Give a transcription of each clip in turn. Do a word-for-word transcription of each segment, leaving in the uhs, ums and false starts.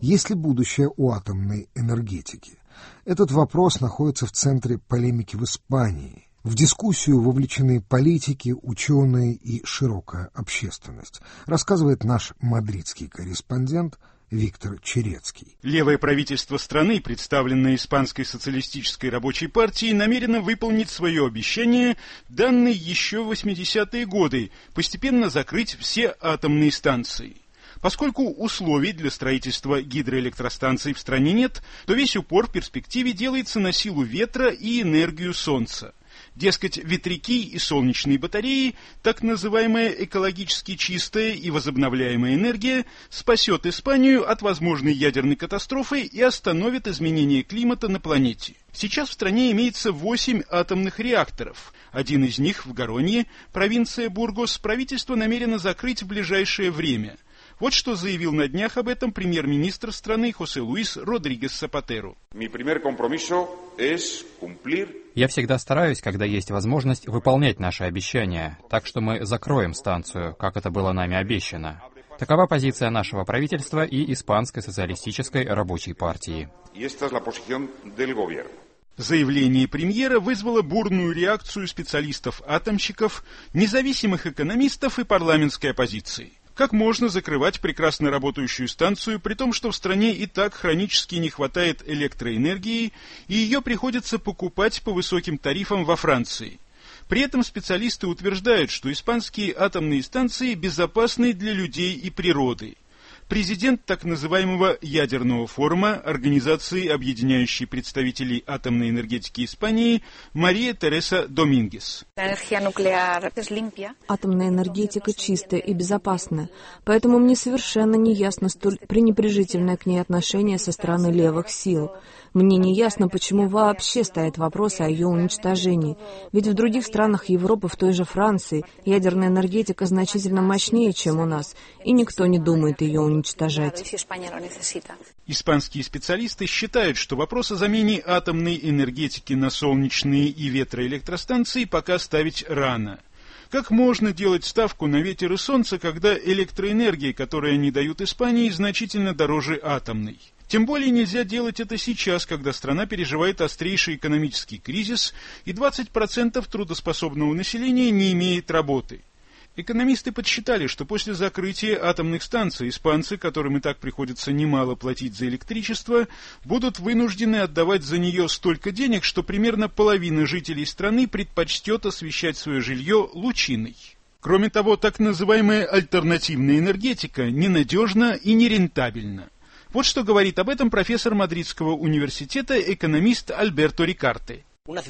Есть ли будущее у атомной энергетики? Этот вопрос находится в центре полемики в Испании. В дискуссию вовлечены политики, ученые и широкая общественность, рассказывает наш мадридский корреспондент Виктор Черецкий. Левое правительство страны, представленное Испанской социалистической рабочей партией, намерено выполнить свое обещание, данное еще в восьмидесятые годы, постепенно закрыть все атомные станции. Поскольку условий для строительства гидроэлектростанций в стране нет, то весь упор в перспективе делается на силу ветра и энергию солнца. Дескать, ветряки и солнечные батареи, так называемая экологически чистая и возобновляемая энергия, спасет Испанию от возможной ядерной катастрофы и остановит изменение климата на планете. Сейчас в стране имеется восемь атомных реакторов. Один из них в Гаронье, провинция Бургос, правительство намерено закрыть в ближайшее время. Вот что заявил на днях об этом премьер-министр страны Хосе Луис Родригес Сапатеро. Я всегда стараюсь, когда есть возможность, выполнять наши обещания, так что мы закроем станцию, как это было нами обещано. Такова позиция нашего правительства и Испанской социалистической рабочей партии. Заявление премьера вызвало бурную реакцию специалистов-атомщиков, независимых экономистов и парламентской оппозиции. Как можно закрывать прекрасно работающую станцию, при том, что в стране и так хронически не хватает электроэнергии, и ее приходится покупать по высоким тарифам во Франции? При этом специалисты утверждают, что испанские атомные станции безопасны для людей и природы. Президент так называемого ядерного форума, организации, объединяющей представителей атомной энергетики Испании, Мария Тереса Домингес. Атомная энергетика чистая и безопасная, поэтому мне совершенно не ясно столь пренебрежительное к ней отношение со стороны левых сил. Мне не ясно, почему вообще стоят вопросы о ее уничтожении. Ведь в других странах Европы, в той же Франции, ядерная энергетика значительно мощнее, чем у нас, и никто не думает ее уничтожать. Испанские специалисты считают, что вопрос о замене атомной энергетики на солнечные и ветроэлектростанции пока ставить рано. Как можно делать ставку на ветер и солнце, когда электроэнергия, которую они дают Испании, значительно дороже атомной? Тем более нельзя делать это сейчас, когда страна переживает острейший экономический кризис и двадцать процентов трудоспособного населения не имеет работы. Экономисты подсчитали, что после закрытия атомных станций испанцы, которым и так приходится немало платить за электричество, будут вынуждены отдавать за нее столько денег, что примерно половина жителей страны предпочтет освещать свое жилье лучиной. Кроме того, так называемая альтернативная энергетика ненадежна и нерентабельна. Вот что говорит об этом профессор Мадридского университета, экономист Альберто Рикарте.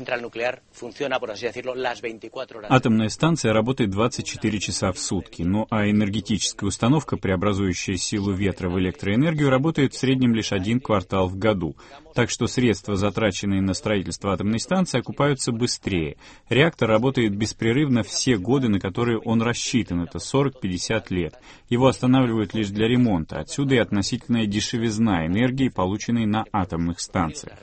Атомная станция работает двадцать четыре часа в сутки, ну а энергетическая установка, преобразующая силу ветра в электроэнергию, работает в среднем лишь один квартал в году. Так что средства, затраченные на строительство атомной станции, окупаются быстрее. Реактор работает беспрерывно все годы, на которые он рассчитан, это сорок-пятьдесят лет. Его останавливают лишь для ремонта, отсюда и относительная дешевизна энергии, полученной на атомных станциях.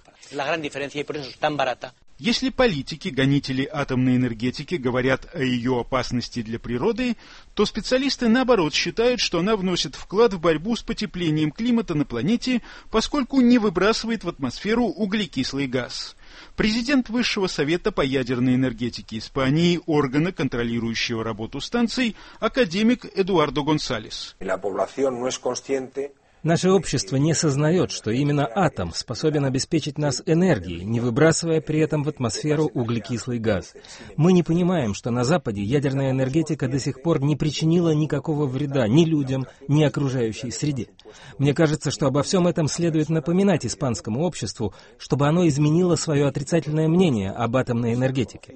Если политики, гонители атомной энергетики говорят о ее опасности для природы, то специалисты, наоборот, считают, что она вносит вклад в борьбу с потеплением климата на планете, поскольку не выбрасывает в атмосферу углекислый газ. Президент Высшего совета по ядерной энергетике Испании, органа, контролирующего работу станций, академик Эдуардо Гонсалес. Наше общество не сознает, что именно атом способен обеспечить нас энергией, не выбрасывая при этом в атмосферу углекислый газ. Мы не понимаем, что на Западе ядерная энергетика до сих пор не причинила никакого вреда ни людям, ни окружающей среде. Мне кажется, что обо всем этом следует напоминать испанскому обществу, чтобы оно изменило свое отрицательное мнение об атомной энергетике.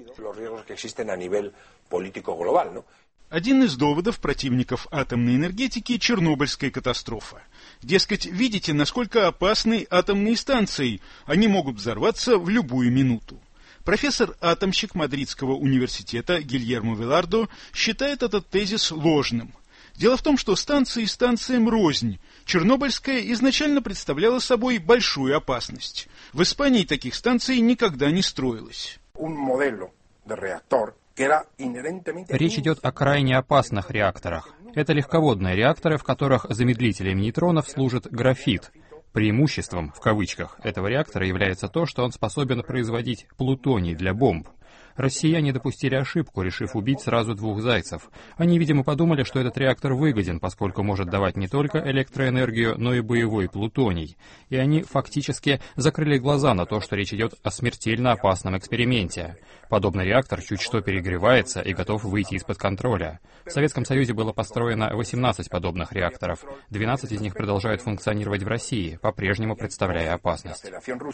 Один из доводов противников атомной энергетики – Чернобыльская катастрофа. Дескать, видите, насколько опасны атомные станции, они могут взорваться в любую минуту. Профессор-атомщик Мадридского университета Гильермо Вилардо считает этот тезис ложным. Дело в том, что станции станциям рознь. Чернобыльская изначально представляла собой большую опасность. В Испании таких станций никогда не строилось. Речь идет о крайне опасных реакторах. Это легководные реакторы, в которых замедлителем нейтронов служит графит. Преимуществом, в кавычках, этого реактора является то, что он способен производить плутоний для бомб. Россияне допустили ошибку, решив убить сразу двух зайцев. Они, видимо, подумали, что этот реактор выгоден, поскольку может давать не только электроэнергию, но и боевой плутоний. И они фактически закрыли глаза на то, что речь идет о смертельно опасном эксперименте. Подобный реактор чуть что перегревается и готов выйти из-под контроля. В Советском Союзе было построено восемнадцать подобных реакторов. двенадцать из них продолжают функционировать в России, по-прежнему представляя опасность.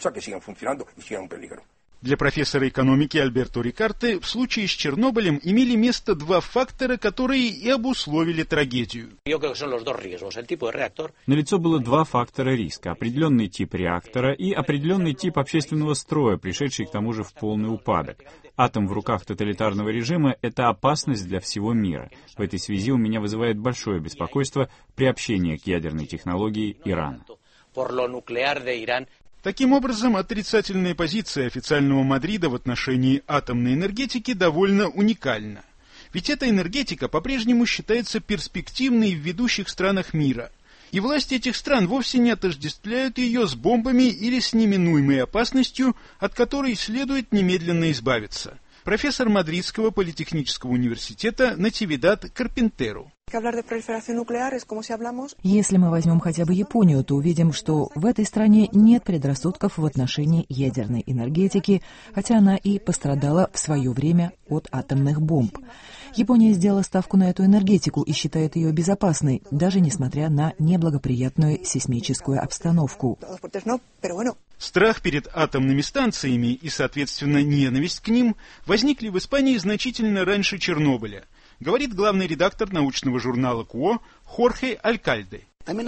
Для профессора экономики Альберто Рикарте в случае с Чернобылем имели место два фактора, которые и обусловили трагедию. Налицо было два фактора риска: определенный тип реактора и определенный тип общественного строя, пришедший к тому же в полный упадок. Атом в руках тоталитарного режима — это опасность для всего мира. В этой связи у меня вызывает большое беспокойство приобщение к ядерной технологии Ирана. Таким образом, отрицательная позиция официального Мадрида в отношении атомной энергетики довольно уникальна. Ведь эта энергетика по-прежнему считается перспективной в ведущих странах мира. И власти этих стран вовсе не отождествляют ее с бомбами или с неминуемой опасностью, от которой следует немедленно избавиться. Профессор Мадридского политехнического университета Нативидад Карпентеро. Если мы возьмем хотя бы Японию, то увидим, что в этой стране нет предрассудков в отношении ядерной энергетики, хотя она и пострадала в свое время от атомных бомб. Япония сделала ставку на эту энергетику и считает ее безопасной, даже несмотря на неблагоприятную сейсмическую обстановку. Страх перед атомными станциями и, соответственно, ненависть к ним возникли в Испании значительно раньше Чернобыля, говорит главный редактор научного журнала КУО Хорхе Алькальде.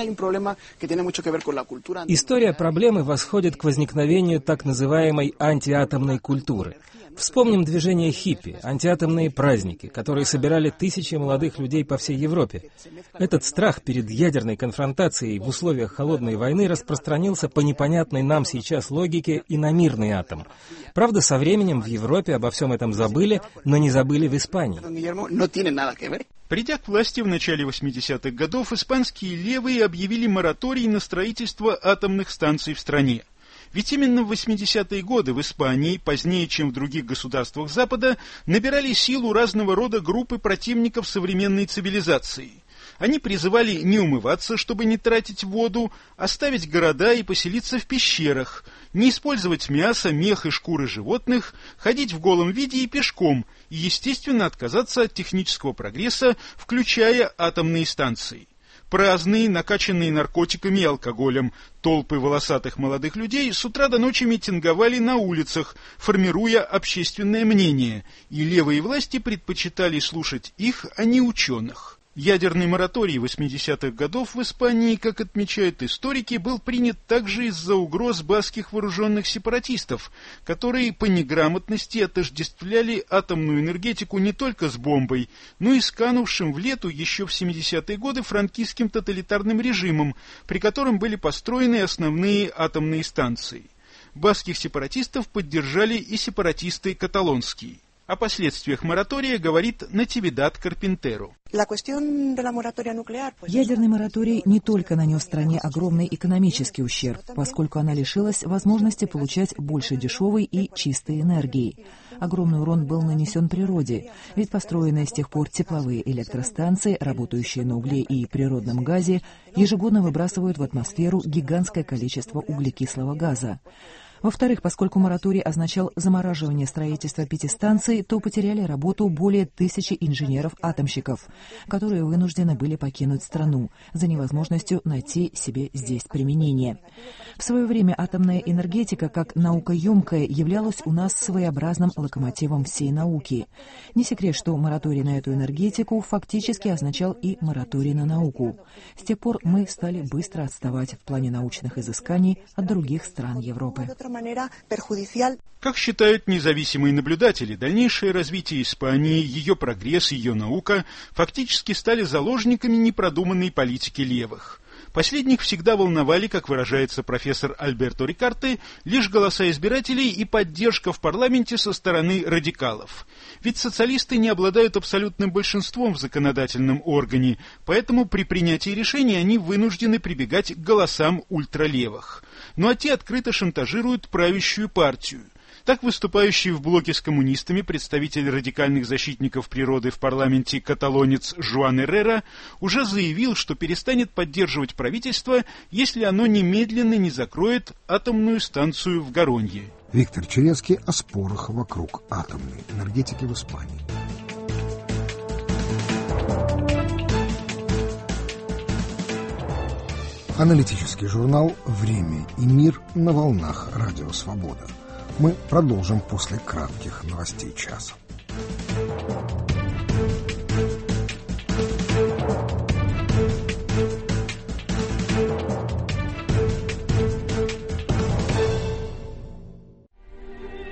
История проблемы восходит к возникновению так называемой антиатомной культуры. Вспомним движение хиппи, антиатомные праздники, которые собирали тысячи молодых людей по всей Европе. Этот страх перед ядерной конфронтацией в условиях холодной войны распространился по непонятной нам сейчас логике и на мирный атом. Правда, со временем в Европе обо всем этом забыли, но не забыли в Испании. Придя к власти в начале восьмидесятых годов, испанские левые объявили мораторий на строительство атомных станций в стране. Ведь именно в восьмидесятые годы в Испании, позднее, чем в других государствах Запада, набирали силу разного рода группы противников современной цивилизации. Они призывали не умываться, чтобы не тратить воду, оставить города и поселиться в пещерах, не использовать мясо, мех и шкуры животных, ходить в голом виде и пешком, и, естественно, отказаться от технического прогресса, включая атомные станции. Праздные, накачанные наркотиками и алкоголем, толпы волосатых молодых людей с утра до ночи митинговали на улицах, формируя общественное мнение, и левые власти предпочитали слушать их, а не ученых. Ядерный мораторий восьмидесятых годов в Испании, как отмечают историки, был принят также из-за угроз баскских вооруженных сепаратистов, которые по неграмотности отождествляли атомную энергетику не только с бомбой, но и с канувшим в лету еще в семидесятые годы франкистским тоталитарным режимом, при котором были построены основные атомные станции. Баскских сепаратистов поддержали и сепаратисты каталонские. О последствиях моратория говорит Нативидад Карпентеро. Ядерный мораторий не только нанес стране огромный экономический ущерб, поскольку она лишилась возможности получать больше дешевой и чистой энергии. Огромный урон был нанесен природе, ведь построенные с тех пор тепловые электростанции, работающие на угле и природном газе, ежегодно выбрасывают в атмосферу гигантское количество углекислого газа. Во-вторых, поскольку мораторий означал замораживание строительства пяти станций, то потеряли работу более тысячи инженеров-атомщиков, которые вынуждены были покинуть страну за невозможностью найти себе здесь применение. В свое время атомная энергетика, как наукоемкая, являлась у нас своеобразным локомотивом всей науки. Не секрет, что мораторий на эту энергетику фактически означал и мораторий на науку. С тех пор мы стали быстро отставать в плане научных изысканий от других стран Европы. Как считают независимые наблюдатели, дальнейшее развитие Испании, ее прогресс, ее наука фактически стали заложниками непродуманной политики левых. Последних всегда волновали, как выражается профессор Альберто Рикарте, лишь голоса избирателей и поддержка в парламенте со стороны радикалов. Ведь социалисты не обладают абсолютным большинством в законодательном органе, поэтому при принятии решений они вынуждены прибегать к голосам ультралевых. Ну а те открыто шантажируют правящую партию. Так выступающий в блоке с коммунистами представитель радикальных защитников природы в парламенте каталонец Жуан Эррера уже заявил, что перестанет поддерживать правительство, если оно немедленно не закроет атомную станцию в Гаронье. Виктор Черецкий о спорах вокруг атомной энергетики в Испании. Аналитический журнал «Время и мир» на волнах Радио Свобода. Мы продолжим после кратких новостей часа.